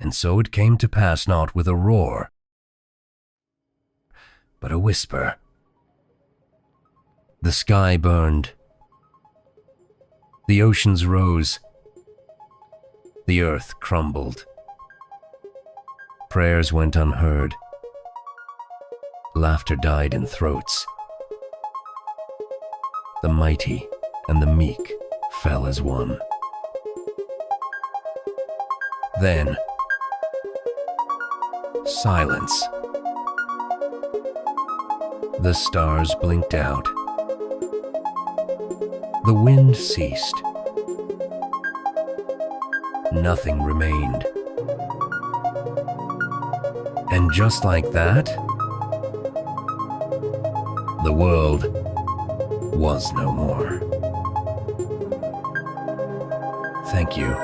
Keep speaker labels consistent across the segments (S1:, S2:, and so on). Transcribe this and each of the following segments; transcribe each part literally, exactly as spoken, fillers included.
S1: And so it came to pass not with a roar, but a whisper. The sky burned. The oceans rose. The earth crumbled. Prayers went unheard. Laughter died in throats. The mighty and the meek fell as one. Then, silence. The stars blinked out. The wind ceased. Nothing remained. And just like that, the world was no more. Thank you.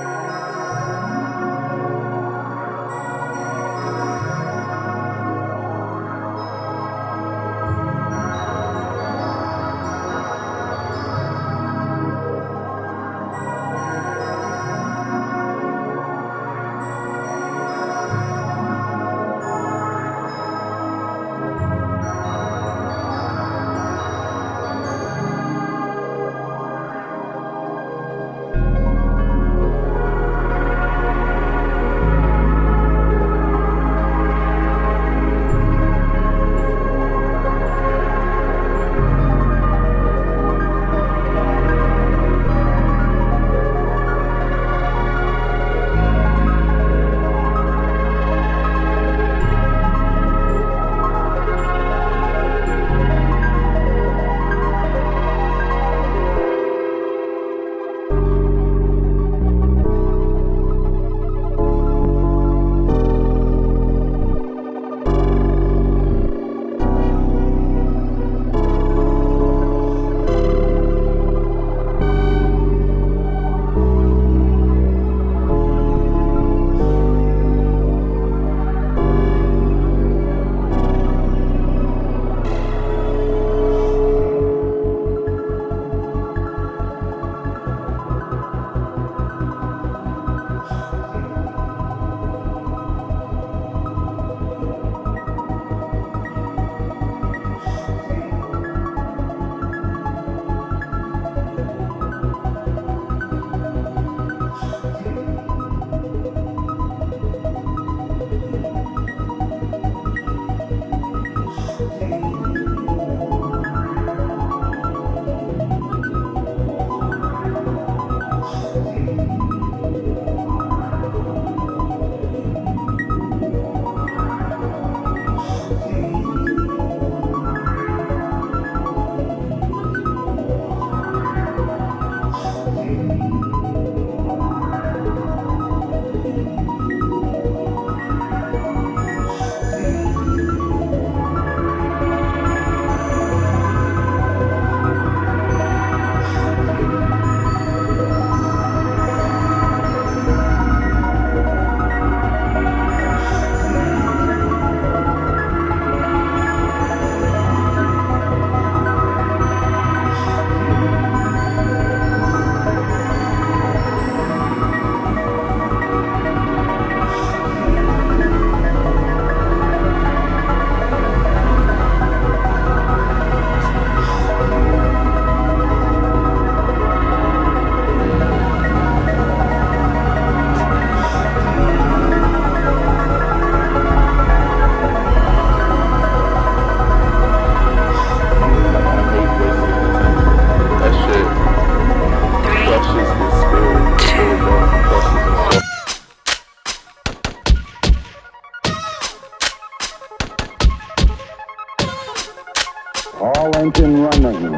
S2: All engine running.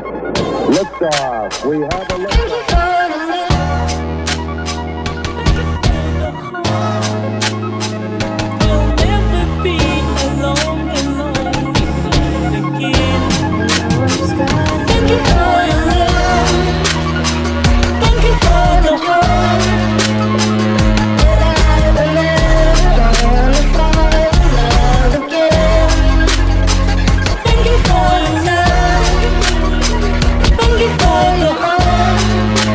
S2: Liftoff. We have a liftoff.
S3: Thank you for the heart.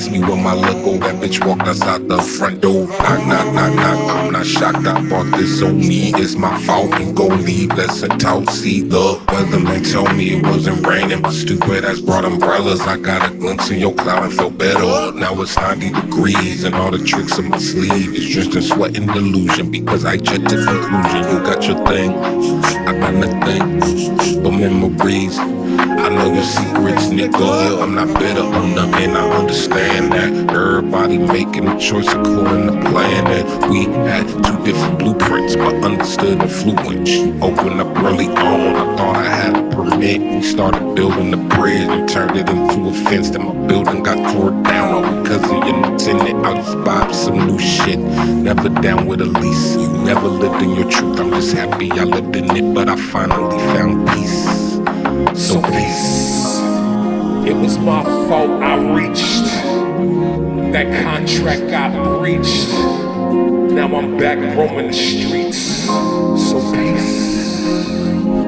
S3: asked me where my luck go, that bitch walked outside the front door. Knock, knock, knock, knock, I'm not shocked. I bought this on me, it's my fault. You gon' leave, lesson taught. See, the weatherman told me it wasn't raining, but stupid ass brought umbrellas. I got a glimpse of your cloud and felt better. Now it's ninety degrees and all the tricks on my sleeve is just in sweat and delusion, because I jumped to conclusion. You got your thing, I got nothing but memories. I know your secrets, nigga. Yeah, I'm not bitter on nothing, I understand that. Everybody making a choice according to plan, and we had two different blueprints, but understood influence. Opened up early on, I thought I had a permit. We started building the bridge and turned it into a fence. Then my building got tore down, all because of your tenant. I just bought some new shit, never down with a lease. You never lived in your truth, I'm just happy I lived in it, but I finally found peace. So peace.
S4: It was my fault, I reached. That contract got breached. Now I'm back roaming the streets. So peace.